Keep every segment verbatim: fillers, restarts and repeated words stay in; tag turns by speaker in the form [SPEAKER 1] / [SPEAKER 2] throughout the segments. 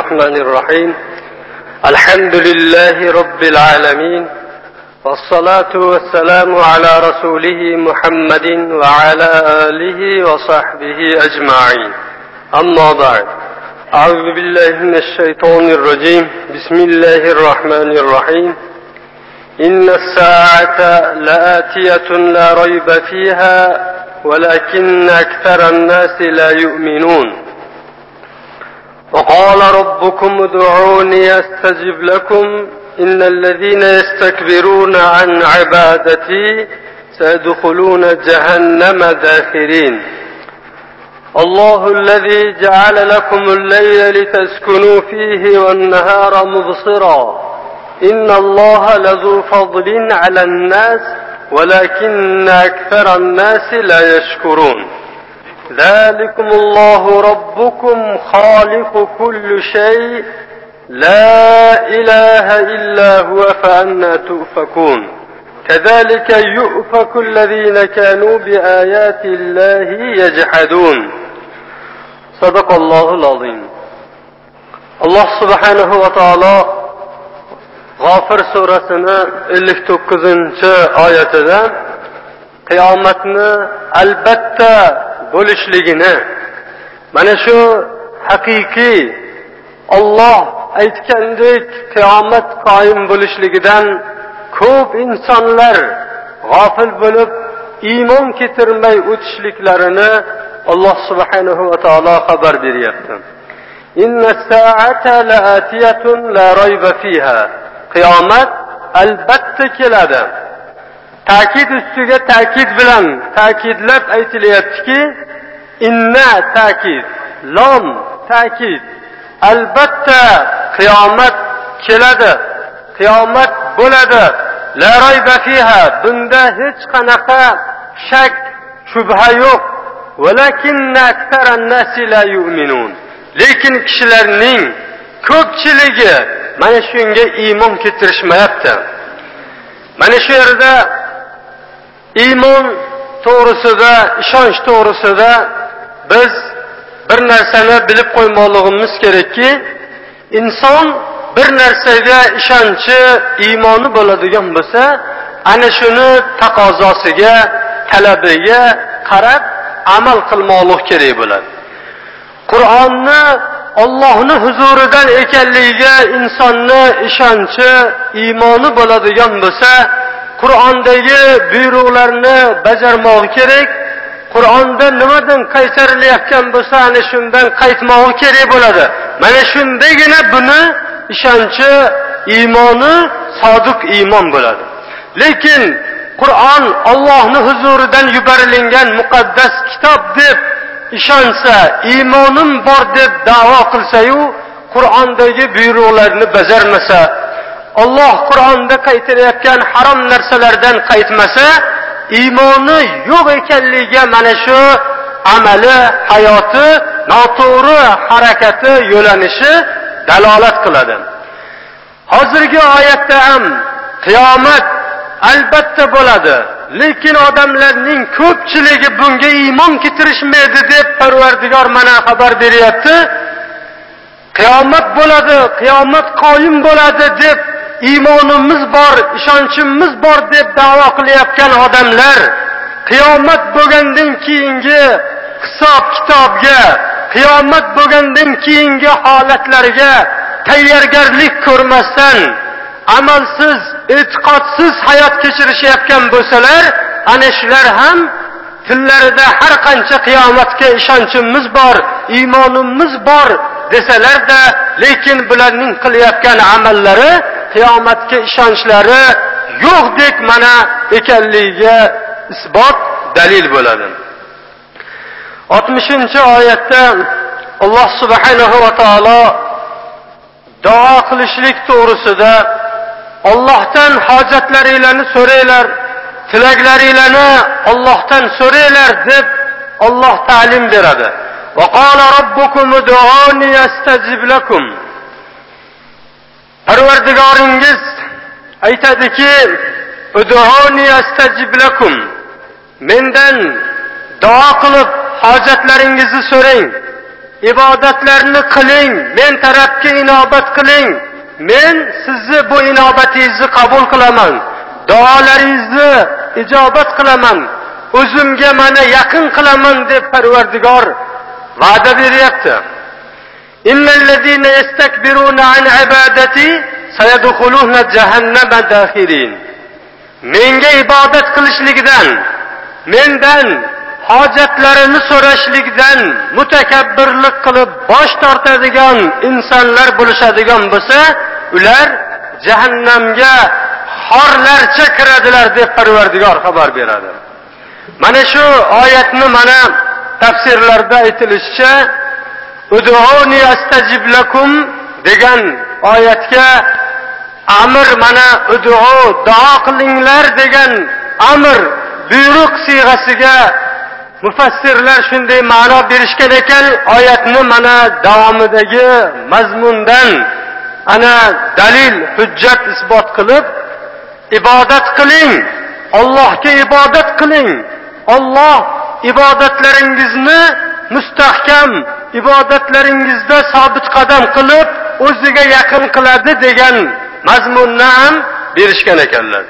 [SPEAKER 1] الرحمن الرحيم الحمد لله رب العالمين والصلاة والسلام على رسوله محمد وعلى آله وصحبه أجمعين أما بعد أعوذ بالله من الشيطان الرجيم بسم الله الرحمن الرحيم إن الساعة لآتية لا ريب فيها ولكن أكثر الناس لا يؤمنون وقال ربكم ادعوني أستجب لكم إن الذين يستكبرون عن عبادتي سيدخلون جهنم داخرين الله الذي جعل لكم الليل لتسكنوا فيه والنهار مبصرا إن الله لذو فضل على الناس ولكن أكثر الناس لا يشكرون ذلكم الله ربكم خالق كل شيء لا إله إلا هو فأنى تؤفكون كذلك يؤفك الذين كانوا بآيات الله يجحدون صدق الله العظيم. الله سبحانه وتعالى G'ofir surasini ellik to'qqizinchi oyatida qiyomatni albatta bo'lishligini, mana shu haqiqiy Alloh aytgandek qiyomat qoyim bo'lishligidan ko'p insonlar g'ofil bo'lib iymon keltirmay o'tishliklarini Alloh subhanahu va taolo xabar beryapti. Inna sa'ata la'atiyatun la rayba fiha. Qiyomat albatta keladi. Ta'kid ustiga ta'kid bilan ta'kidlab aytilyaptiki, inna ta'kid, lom ta'kid. Albatta qiyomat keladi. Qiyomat bo'ladi. La rayba fiha. Bunda hech qanaqa shak, shubha yo'q. Walakinna aktharan nasi la yu'minun. Lekin kishilarning ko'pchiligi mana shunga iymon keltirishmayapti. Mana shu yerda iymon to'g'risida, ishonch to'g'risida biz bir narsani bilib qo'ymoqligimiz kerakki, inson bir narsaga ishonchi, iymoni bo'ladigan bo'lsa, ana shuni taqozosiga, talabiga qarab amal qilmoqlik kerak bo'ladi. Qur'onni Allohning huzuridan ekanligiga insonni ishonchi, iymoni bo'ladigan bo'lsa, Qur'ondagi buyruqlarni bajarmoq kerak. Qur'onda nimadan qaytarilayotgan bo'lsa, ana shundan qaytmoq kerak bo'ladi. Mana shundagina buni ishonchi, iymoni sodiq iymon bo'ladi. Lekin Qur'on Allohning huzuridan yuborilgan muqaddas kitob deb ishonsa, iymonim bor deb da'vo qilsa-yu, Qur'ondagi buyruqlarni bajarmasa, Alloh Qur'onda qaytarayotgan harom narsalardan qaytmasa, iymoni yo'q ekanligiga mana shu amali, hayoti, noto'g'ri harakati, yo'lanishi dalolat qiladi. Hozirgi oyatda ham qiyomat albatta bo'ladi. Lekin odamlarning ko'pchiligi bunga iymon keltirishmaydi deb Parvardigor mana xabar beryapti. Qiyomat bo'ladi, qiyomat qoyim bo'ladi deb iymonimiz bor, ishonchimiz bor deb da'vo qilayotgan odamlar qiyomat bo'lgandan keyingi hisob kitobga, qiyomat bo'lgandan keyingi holatlarga tayyorgarlik ko'rmasdan amalsiz, e'tiqodsiz hayot kechirishayotgan bo'lsalar, ana shular ham tillarida har qancha qiyomatga ishonchimiz bor, iymonimiz bor desalar-da, lekin bularning qilayotgan amallari, qiyomatga ishonchlari yo'qdek mana ekanligiga isbot, dalil bo'ladi. oltmishinchi oyatda Alloh subhanahu va taolo duo qilishlik to'g'risida Allohdan hojatlaringizni so'ranglar, tilaklaringizni Allohdan so'ranglar deb Alloh ta'lim beradi. Va qala robbukum ud'uni astajib lakum. Parvardigoringiz aytadiki, ud'uni astajib lakum. Mendan duo qilib hojatlaringizni so'rang. ibodatlarni qiling, men tarafga inobat qiling, men sizni bu inobatingizni qabul qilaman, duolaringizni ijobat qilaman, o'zimga mana yaqin qilaman deb Parvardigor va'da beryapti. Innal ladina yastakbiruna an ibadati sayadkhuluna jahannama dakhirin. Menga ibodat qilishlikdan, mendan hojatlarini so'rashlikdan mutakabbirlik qilib bosh tortadigan insonlar bo'lishadigan bo'lsa, ular jahannamga xorlarcha kiradilar deb Parvardigor xabar beradi. Mana shu oyatni mana tafsirlarda aytilishicha, "Ud'uni astajib lakum" degan oyatga amr, mana ud'u, duo qilinglar degan amr, buyruq siyg'asiga mufassirlar shunday ma'no berishgan ekan. Oyatni mana davomidagi mazmundan ana dalil, hujjat isbot qilib, ibodat qiling, Allohga ibodat qiling. Alloh ibodatlaringizni mustahkam, ibodatlaringizda sobit qadam qilib o'ziga yaqin qiladi degan mazmunni ham berishgan ekanlar.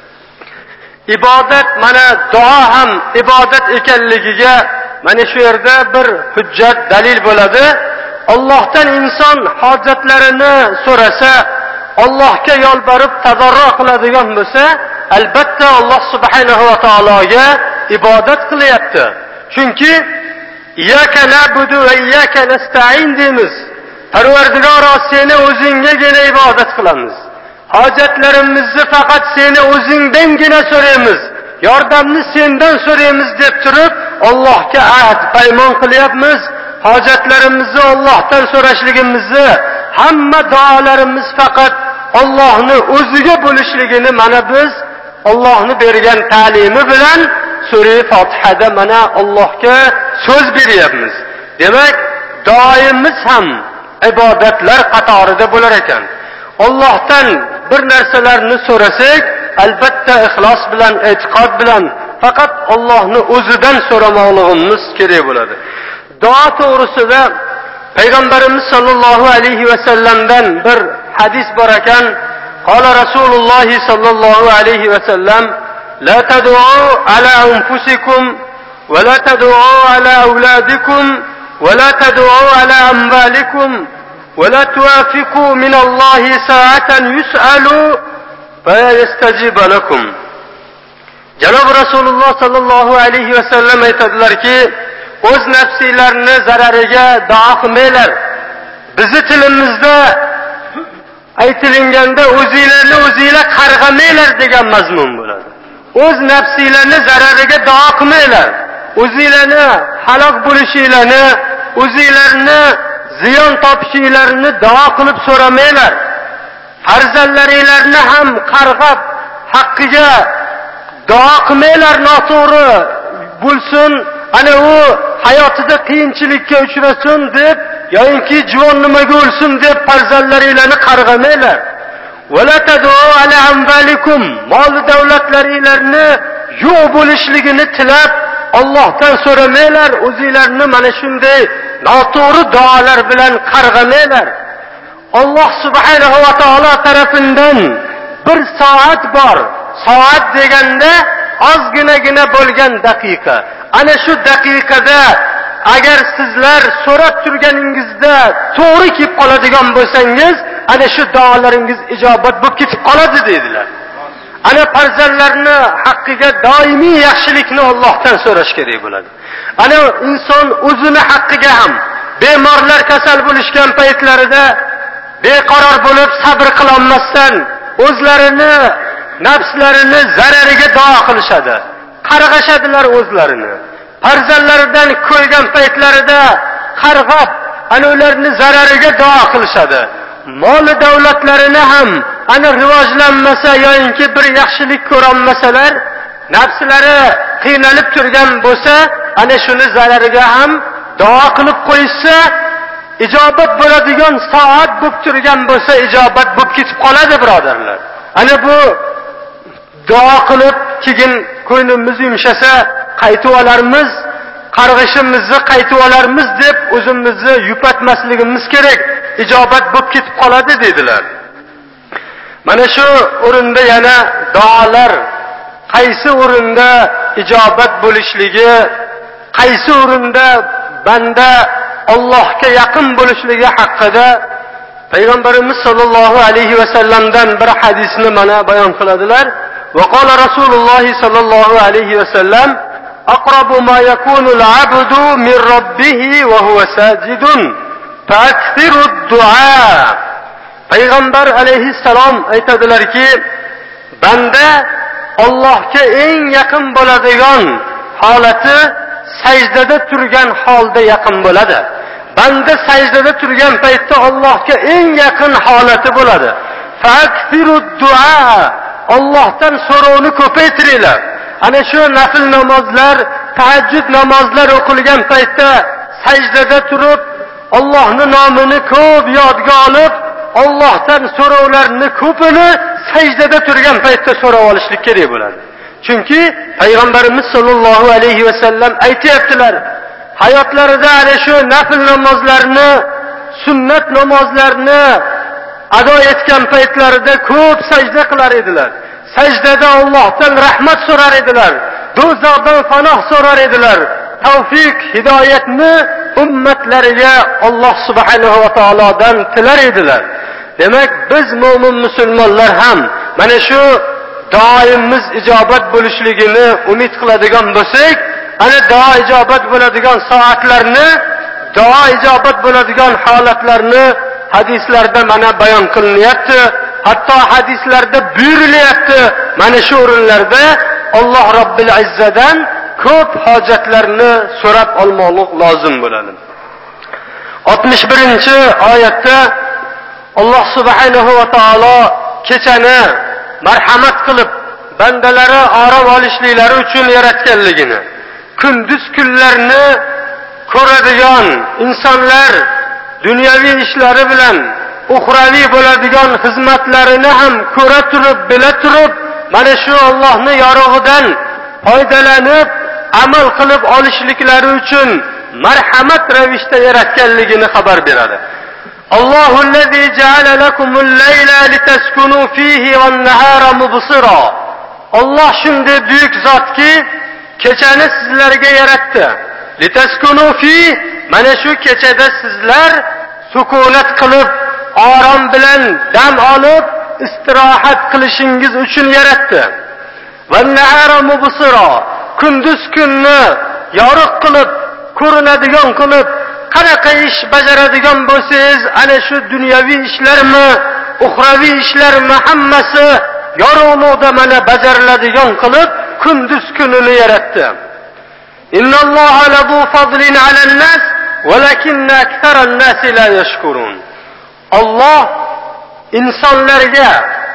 [SPEAKER 1] Ibodat, mana duo ham ibodat ekanligiga mana shu yerda bir hujjat, dalil bo'ladi. Allohdan inson hojatlarini so'rasa, Allohga yolborib tadarro qiladigan bo'lsa, albatta Alloh subhanahu va taologa ibodat qilyapti. Chunki iyyaka na'budu va iyyaka nasta'in deymiz. Parvardigor, seni o'zingagina ibodat qilamiz. Hojatlarimizni faqat seni o'zingdangina so'raymiz. Yordamni sendan so'raymiz deb turib, Allohga ahd paymon qilyapmiz. Hojatlarimizni Allohdan so'rashligimizni, hamma duolarimiz faqat Allohni o'ziga bo'lishligini mana biz Allohni bergan ta'limi bilan Sura Fatihada mana Allohga so'z beryapmiz. Demak, doimiz ham ibodatlar qatorida bo'lar ekan. Allohdan bir narsalarni so'rasak, albatta ixlos bilan, e'tiqod bilan, faqat Allohni o'zidan so'ramoqligimiz kerak bo'ladi. Duo to'g'risida Payg'ambarimiz sollallohu alayhi va sallamdan bir hadis bor ekan. Qala Rasululloh sollallohu alayhi va sallam: "La tad'u ala anfusikum va la tad'u ala auladikum va la tad'u ala amwalikum va la tuwafiqu min Allohi sa'atan yus'alu fa yastajib lakum." Janob Rasululloh sollallohu alayhi va sallam aytadilarki, o'z nafsinglarni zarariga duo qilmanglar. Bizi tilimizda aytilganda o'zinglarni o'zinglar qarg'amanglar degan mazmun bo'ladi. O'z nafsinglarni zarariga duo qilmanglar. O'zinglarni halok bo'lishinglarni, o'zinglarni ziyon topishinglarni duo qilib so'ramanglar. Farzandlaringlarni ham qarg'ab haqqiga duo qilmanglar, noto'g'ri bo'lsin, ana u hayotida qiyinchilikka uchrasin deb, yoki juvon nimaga o'lsin deb farzandlaringlarni qarg'amanglar. Wala tad'u ala amwalikum, mol davlatlaringlarni yo'q bo'lishligini tilab Allohdan so'ramanglar. O'zinglarni mana shunday noto'g'ri duolar bilan qarg'amanglar. Alloh subhanahu va taolo tarafidan bir soat bor. Soat deganda ozginagina bo'lgan daqiqa. Ana shu daqiqada agar sizlar so'rab turganingizda to'g'ri kelib qoladigan bo'lsangiz, ana shu duolaringiz ijobat bo'lib ketib qoladi dedilar. Ana farzandlarni haqqiga doimiy yaxshilikni Allohdan so'rash kerak bo'ladi. Ana inson o'zini haqqiga ham bemorlar kasal bo'lishgan paytlarida beqaror bo'lib sabr qila olmasdan o'zlarini, nafslarini zarariga duo qilishadi. Qarg'ashadilar o'zlarini. Farzandlaridan ko'ygan paytlarida qarg'ab, ana ularni zarariga duo qilishadi. Mol davlatlarini ham ana rivojlanmasa yoki bir yaxshilik ko'rolmasalar, nafslari qiynalib turgan bo'lsa, ana shuni zarariga ham duo qilib qo'ysa, ijobat bo'ladigan soat bo'lib turgan bo'lsa, ijobat bo'lib ketib qoladi, birodarlar. Ana bu duo qilib, keyin ko'nglimiz yumshasa qaytib olarmiz, qarg'ishimizni qaytib olarmiz deb o'zimizni yupatmasligimiz kerak, ijobat bo'lib ketib qoladi dedilar. Mana shu o'rinda yana duolar qaysi o'rinda ijobat bo'lishligi, qaysi o'rinda banda Allohga yaqin bo'lishligi haqida Payg'ambarimiz sollallohu alayhi va sallamdan bir hadisni mana bayon qiladilar. Va qala Rasululloh sollallohu alayhi va sallam: "Aqrabu ma yakunu al-'abdu min rabbih wa huwa sajidun, fa'kthiru ad-du'a." Payg'ambar alayhissalom aytadilarki, banda Allohga eng yaqin bo'ladigan holati sajdada turgan holda yaqin bo'ladi. Banda sajdada turgan paytda Allohga eng yaqin holati bo'ladi. Fa'kthiru du'a. Allohdan so'rovni ko'paytiringlar. Ana shu nafil namozlar, tahajjud namozlar o'qilgan paytda sajdada turib, Allohning nomini ko'p yodga olib, Allohdan so'rovlarni ko'pini sajdada turgan paytda so'rab olishlik kerak bo'ladi. Chunki Payg'ambarimiz sollallohu alayhi va sallam aytayaptilar, hayotlarida ana shu nafil namozlarni, sunnat namozlarni ado etgan paytlarida ko'p sajda qilar edilar. Sajdada Allohdan rahmat so'rar edilar, do'zaxdan panoh so'rar edilar. Tavfiq, hidoyatni ummatlariga Alloh subhanahu va taolodan tilar edilar. Demak, biz mo'min musulmonlar ham mana shu doimiz ijobat bo'lishligini umid qiladigan bo'lsak, ana duo ijobat bo'ladigan soatlarni, duo ijobat bo'ladigan holatlarni hadislarda mana bayon qilinyapti. Hatto hadislarda buyurilyapti. Mana shu o'rinlarda Alloh Robbil Izzadan ko'p hojatlarni so'rab olmoqlik lozim bo'ladi. oltmish birinchi oyatda Alloh subhanahu va taolo kechani marhamat qilib bandalari orom olishliklari uchun yaratganligini, kunduz kunlarni ko'radigan insonlar dunyoviy ishlari bilan uxraviy bo'ladigan xizmatlarini ham ko'ra turib, bila turib, mana shu Allohning yorug'idan foydalanib, amal qilib olishliklari uchun marhamat ravishda yaratganligini xabar beradi. Allohu allazi ja'ala lakumul layla litaskunu fihi wan-nahara mubsira. Alloh shunday buyuk zotki, kechani sizlarga yaratdi. Litaskunu fi, mana shu kechada sizlar sukunat qilib, orom bilan dam olib, istirohat qilishingiz uchun yaratdi. Wan-nahara mubsira, kunduz kunni yorug' qilib, ko'rinadigan qilib, qanaqa ish bajaradigan bo'lsangiz, ana shu dunyoviy ishlarmi, uxraviy ishlarmi, hammasi yorug'likda mana bajariladigan qilib, kunduz kunini yaratdi. Innalloha lazu fadlin 'alan-nas, walakinna aktharan-nasi la yashkurun. Alloh insonlarga,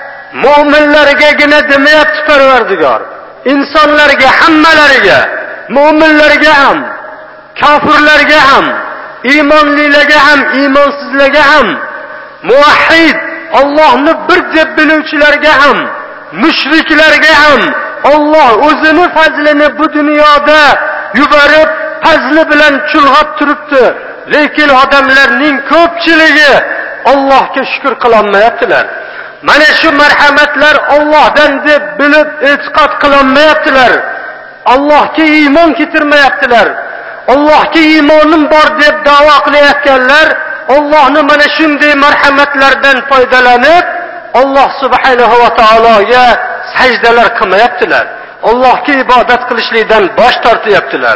[SPEAKER 1] mu'minlargagina demayapti Parvardigor. Insonlarga, hammalariga, mu'minlarga ham, kofirlarga ham, iymonlilarga ham, iymonsizlarga ham, muvahhid, Allohni bir deb biluvchilarga ham, mushriklarga ham Alloh o'zini fazlini bu dunyoda yuborib, fazli bilan chulg'ab turibdi. Lekin odamlarning ko'pchiligi Allohga shukr qilolmayaptilar. Mana shu marhamatlar Allohdan deb bilib e'tiqod qilolmayaptilar. Allohga iymon keltirmayaptilar. Allohga iymonim bor deb da'vo qilayotganlar Allohning mana shunday marhamatlardan foydalanib Alloh subhanahu va taologa sajdalar qilmayaptilar. Allohga ibodat qilishlikdan bosh tortyaptilar.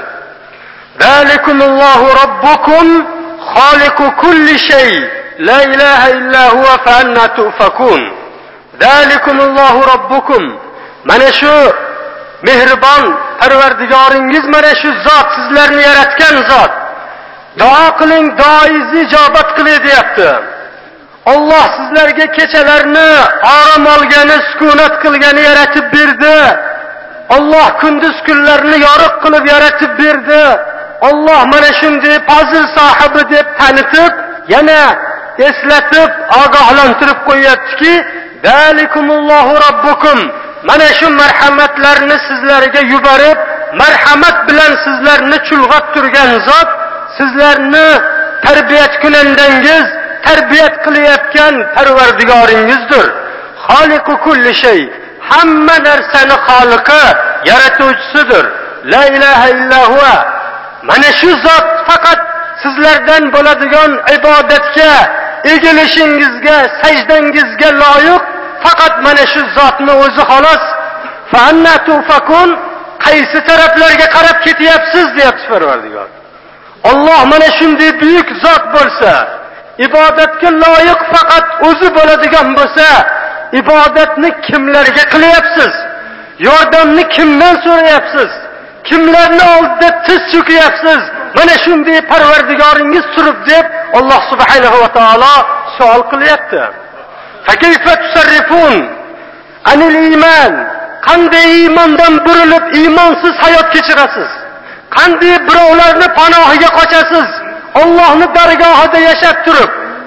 [SPEAKER 1] Zalikumullohu robbukum xoliqu kulli shay, la ilaha illa huwa fa anna tufakun. Zalikumullohu robbukum, mana shu mehribon Parvardigoringiz mana shu zot, sizlarni yaratgan zot. Duo qiling, duoingizni ijobat qilay deyapti. Alloh sizlarga kechalarni orom olgani, sukunat qilgani yaratib berdi. Alloh kunduz kunlarni yorug' qilib yaratib berdi. Alloh mana shunday fazil sohibi deb tanitib, yana eslatib, ogohlantirib qo'yaptiki, zalikumullohu robbukum, mana shu marhamatlarni sizlarga yuborib, marhamat bilan sizlarni chulg'ab turgan zot, sizlarni tarbiyat kunandangiz, tarbiyat qilayotgan Parvardigoringizdir. Xoliqu kulli shay, hamma narsani xoliqi, yaratuvchisidir. La ilaha illa huva. Mana shu zot faqat sizlardan bo'ladigan ibodatga, egilishingizga, sajdangizga loyiq faqat mana shu zotni o'zi xolos. Fa anna tufakun, qaysi taraflarga qarab ketyapsiz deyapti Parvardigor. Alloh mana shunday buyuk zot bo'lsa, ibodatga loyiq faqat o'zi bo'ladigan bo'lsa, ibodatni kimlarga qilyapsiz? Yordamni kimdan so'rayapsiz? Kimlarni oldida tiz cho'kayapsiz? Mana shunday Parvardigoringiz turib deb Alloh subhanahu va taolo savol qilyapti. Fa kayfa tusarrifun anil iman? Qanday iymondan burilib iymonsiz hayot kechirasiz? Qanday birovlarni panohiga qochasiz? Allohning dargohida yashab turib,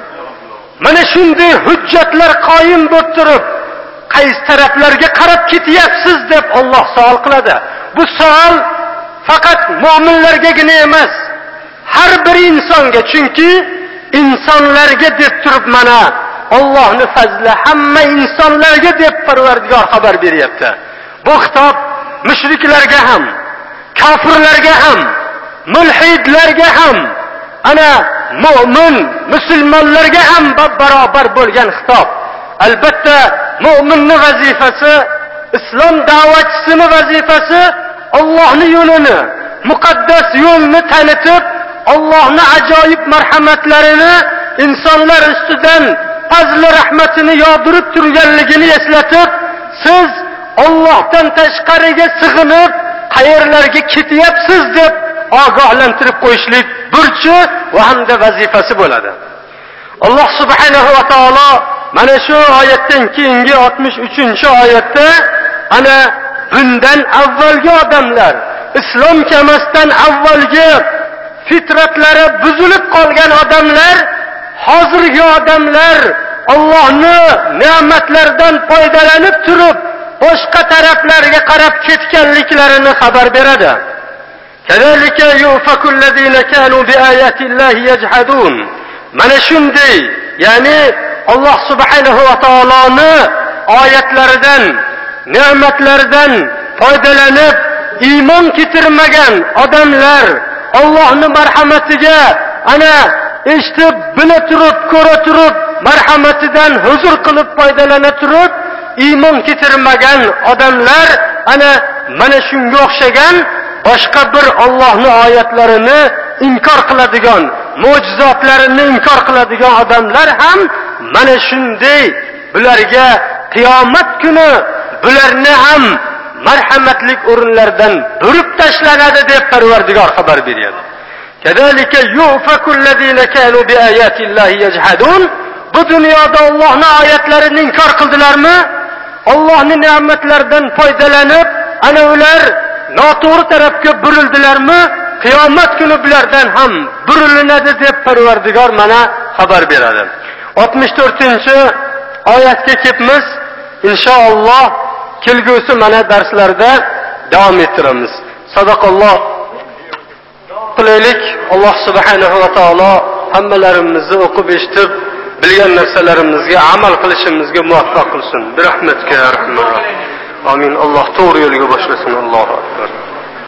[SPEAKER 1] mana shunday hujjatlar qoyim bo'lib turib, qaysi taraflarga qarab ketyapsiz deb Alloh savol qiladi. Bu savol faqat mu'minlargagina emas, har bir insonga, chunki insonlarga deb turib mana Allohning fazli hamma insonlarga deb Parvardigor xabar beryapti. Bu xitob mushriklarga ham, kofirlarga ham, mulhidlarga ham, ana mu'min musulmonlarga ham barobar bo'lgan xitob. Albatta mu'minning vazifasi, islom da'vatchisining vazifasi Allohning yo'lini, muqaddas yo'lni tanitib, Allohning ajoyib marhamatlarini insonlar ustidan fazli rahmatini yog'dirib turganligini eslatib, siz Allohdan tashqariga sig'inib qayerlarga ketyapsiz deb ogohlantirib qo'yishlik burchi va hamda vazifasi bo'ladi. Alloh subhanahu va taolo mana shu oyatdan keyingi oltmish uchinchi oyatda ana bundan avvalgi odamlar, islom kelmasdan avvalgi fitratlari buzilib qolgan odamlar, hozirgi odamlar Allohning ne'matlaridan foydalanib turib boshqa taraflarga qarab ketganliklarini xabar beradi. Kadalika yufakul ladina kanu biayati Allahi yajhadun. Mana shunday, ya'ni Alloh subhanahu va taoloning oyatlaridan, ne'matlaridan foydalanib iymon keltirmagan odamlar Allohning marhamatiga ana eshitib, bila turib, ko'ra turib, marhamatidan huzur qilib foydalana turib iymon keltirmagan odamlar ana mana shunga o'xshagan boshqa bir Allohning oyatlarini inkor qiladigan, mo'jizotlarini inkor qiladigan odamlar ham mana shunday bularga qiyomat kuni bularni ham marhamatlik o'rinlardan burib tashlanadi deb Parvardigor xabar beradi. Kadalika yufakul ladina kanu biayati Allahi yajhadun. Bu dunyoda Allohning oyatlarini inkor qildilarmi? Allohning ne'matlaridan foydalanib, ana ular noto'g'ri tarafga burildilarmi? Qiyomat kuni bulardan ham burilinadi deb Parvardigor mana xabar beradi. oltmish to'rtinchi oyatga kelibmiz. Inshaalloh kelgusi mana darslarda davom ettiramiz. Sadaqalloh. Qilaylik, Alloh subhanahu va taolo hammalarimizni o'qib eshitib bilgan narsalarimizga amal qilishimizga muvaffaq qilsin. Bir rahmatga rahmat. Amin. Alloh to'g'ri yo'lga boshlasin. Allohu akbar.